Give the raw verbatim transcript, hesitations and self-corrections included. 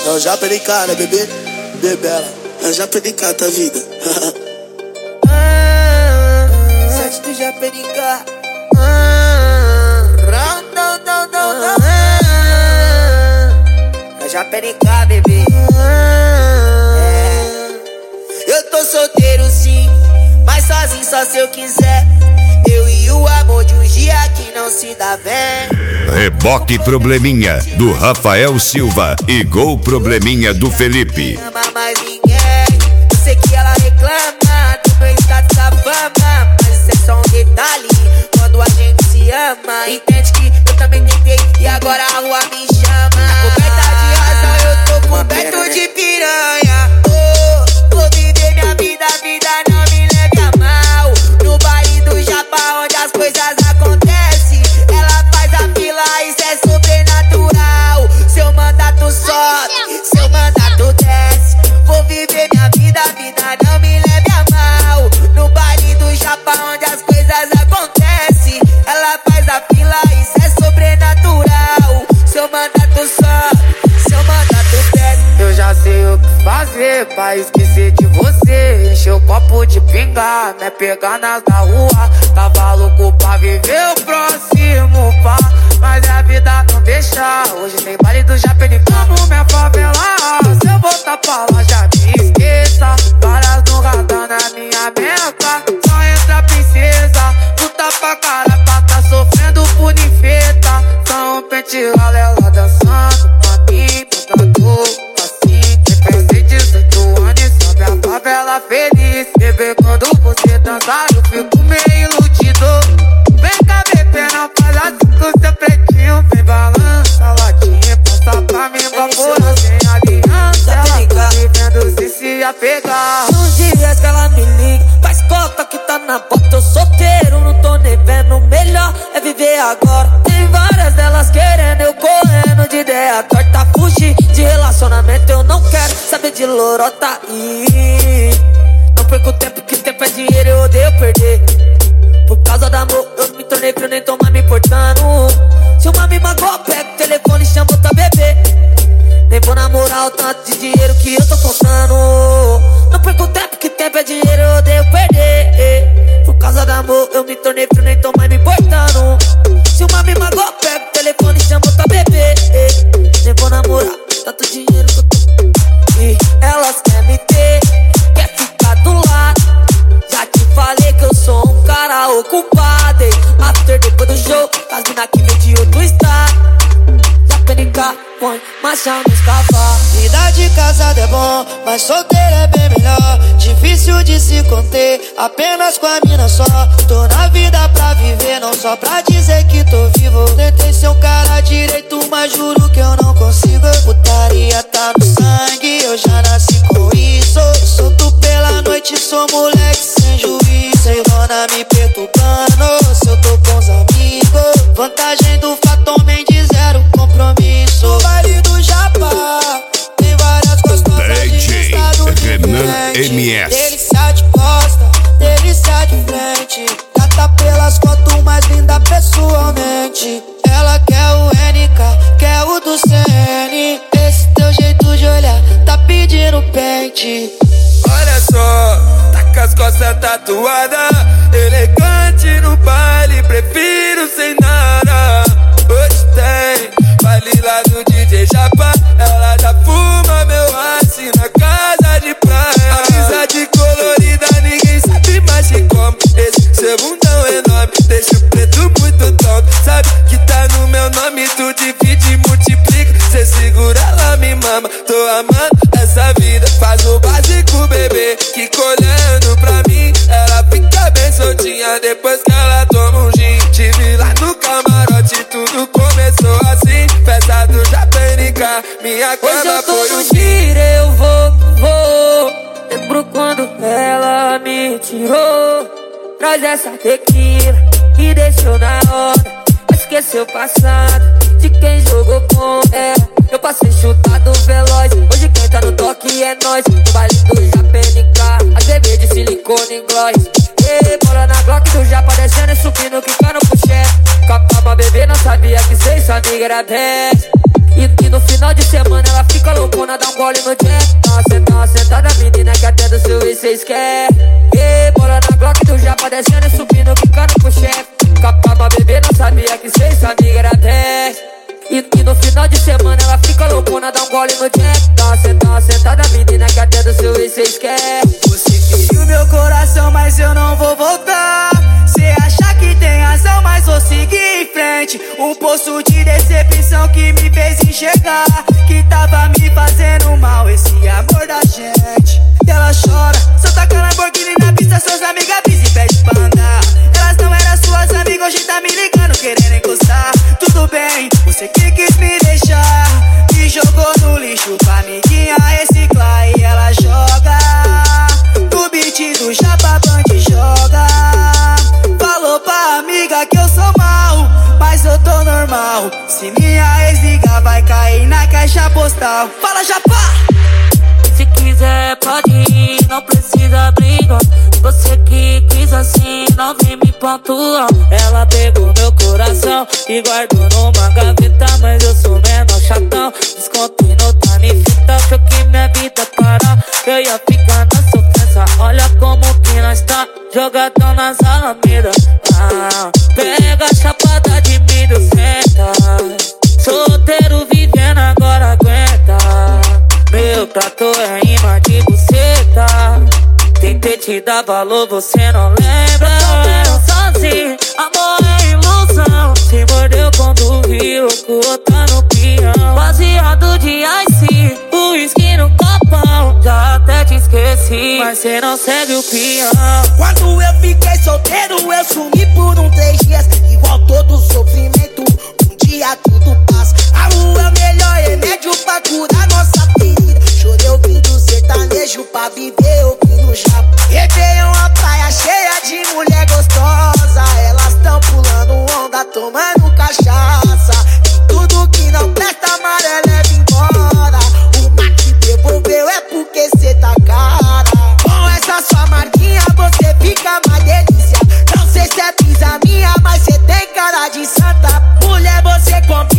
É o Japa de cara, bebê, bebela. É o Japa de cara, tá vida. Sete do Japa de cara. É o Japa de cara, bebê. É. Eu tô solteiro sim, mas sozinho só se eu quiser. Eu e o amor de um dia que não se dá bem. Reboque Probleminha, do Rafael Silva, e Gol Probleminha, do Felipe. Não ama mais ninguém. Eu sei que ela reclama do meu status da fama, mas isso é só um detalhe quando a gente se ama. Entende que eu também tentei e agora a rua me chama. Na coberta de razão eu tô coberto de piranha. Oh, vou viver minha vida, a vida não me leve a mal. No baile do Japa onde as coisas acontecem, ela faz a fila, isso é sobrenatural. Seu mandato sobe, seu mandato desce. Vou viver minha vida, a vida não me leve a mal. No baile do Japa onde as coisas acontecem, ela faz a fila, isso é sobrenatural. Seu mandato sobe, seu mandato desce. Eu já sei o que fazer pra esquecer de você. Encher o copo de pinga, me pegar nas da rua. Tava louco pra viver o próximo pá, mas a vida não deixa. Hoje tem baile do Japa de como minha favela. Se eu voltar pra lá já me esqueça. Várias no radar na minha meta. Só entra princesa, luta pra caraca, tá sofrendo por ninfeta. Só um pente rala, ela dançando pra mim, botador assim. Tem pensei dezoito anos e sobe a favela feliz. Bebê, quando você dançar eu fico meio iludido. Vem cá, bebê, não faz assim com seu pretinho. Vem balança, latinha, passa pra mim, vapora sem aliança. Ela tá vivendo se se apegar. Um dia que ela me liga, faz cota que tá na bota. Eu solteiro, não tô nem vendo. Melhor é viver agora. Tem várias delas querendo, eu correndo de ideia torta. Fugir de relacionamento, eu não quero saber de lorota. E não perco tempo, que tempo é dinheiro, eu odeio perder. Por causa do amor, eu me tornei frio, nem tô mais me importando. Se uma me magoa, pega o telefone e chama outra bebê. Nem vou namorar o tanto de dinheiro que eu tô contando. Não perco tempo, que tempo é dinheiro, eu odeio perder. Por causa do amor, eu me tornei frio, nem tô mais me importando. Se uma me magoa, pega o telefone e chama outra bebê. Nem vou namorar tanto dinheiro que eu tô. E elas querem me ter, quer ficar do lado. Já te falei que eu sou um cara ocupado. After depois do show, as mina que vem de outro estado. Já penica, põe marcha nos cavalos. Vida de casado é bom, mas solteiro é bem melhor. Difícil de se conter, apenas com a mina só. Tô na vida pra viver, não só pra dizer que tô vivo. Tentei ser um cara direito, mas juro que eu não consigo. Putaria tá no sangue, eu já nasci com isso. Solto pela noite, sou moleque sem juízo. Sem dona me perturbando, se eu tô com os amigos. Vantagem do Fatom Mendes, zero compromisso. No baile do Japa tem várias gostosas de estado diferente. M S. Delícia de costa, delícia de frente. Gata pelas fotos, mais linda pessoalmente. Ela quer o N K, quer o do C N. Esse teu jeito de olhar tá pedindo pente. Olha só, tá com as costas tatuadas, elegante no baile, prefiro sem nada. Hoje tem baile lá do D J Japa, ela já fuma meu ice na casa de praia. Amizade colorida, ninguém sabe mais que como. Esse seu bundão enorme, deixa o preto muito top. Sabe que tá no meu nome, tu divide e multiplica. Cê segura, ela me mama, tô amando essa vida. Faz o básico, bebê, que colhendo pra mim. Ela fica bem soltinha depois que ela toma um gin. Tive lá no camarote, tudo começou assim. Festa do Japanica, minha cama foi um giro, eu vou, vou. Lembro quando ela me tirou. Traz essa tequila que deixou na hora. Esqueceu o passado de quem jogou com ela. Eu passei chutado veloz, hoje quem tá no toque é nós. No baile do Japanica, as bebês de silicone em gloss. Ei, bola na Glock do Japa descendo e subindo, quicando pro chefe. Capava bebê, não sabia que cê e sua amiga era dez. E, e no final de semana ela fica loucona loucona, dá um gole no jack. Tá sentada, sentada, menina que até do seu ex cês quer. E bola na Glock, tu já padecendo e subindo, quicando pro chefe. Capa pra beber, não sabia que cês amiga era dez. E, e no final de semana ela fica loucona, dá um gole no jack. Tá sentada, sentada, menina que até do seu ex cês quer. Você feriu meu coração, mas eu não vou voltar. Cê acha que tem razão, mas vou seguir em frente. Um poço de decepção que me fez enxergar que tava me fazendo mal esse amor da gente. E ela chora, só taca Lamborghini na pista, suas amigas pisam e pede pra andar. Elas não eram suas amigas, hoje tá me ligando, querendo encostar. Tudo bem, você que quis me deixar, me jogou no lixo pra amiguinha reciclar. E ela joga no beat do Japa Band, joga. Falou pra amiga que eu sou mal, mas eu tô normal. Se minha ex ligar, vai cair na caixa postal. Fala, Japa! Se quiser pode ir, não precisa brigar. Você que quis assim, não vem me pontuar. Ela pegou meu coração e guardou numa gaveta, mas eu sou menor chatão. Descontei no Tanifita, achou que minha vida parar, eu ia ficar na sofrência. Olha como que nós tá, jogadão nas alamedas. Ah, pega a chapada de milho, senta. Solteiro vivendo, agora aguenta. Meu prato é imã de buceta. Tentei te dar valor, você não lembra. Eu tô sozinho, amor é ilusão. Se mordeu quando viu que o outro tá no peão. Baseado de ice, o whisky no copão. Já até te esqueci, mas cê não segue o peão. Quando eu fiquei solteiro, eu sumi por um três dias. Igual todo sofrimento, um dia tudo passa. A rua é o melhor remédio pra curar nossa ferida. Chorei ouvindo sertanejo pra viver ouvindo japa. Réveillon, a praia cheia de mulher gostosa. Elas tão pulando onda, tomando cachaça. E tudo que não presta, amarelo leva embora. Uma que devolveu é porque cê tá cara. Com essa sua marquinha você fica mais delícia. Não sei se é brisa minha, mas cê tem cara de santa. Mulher, você compra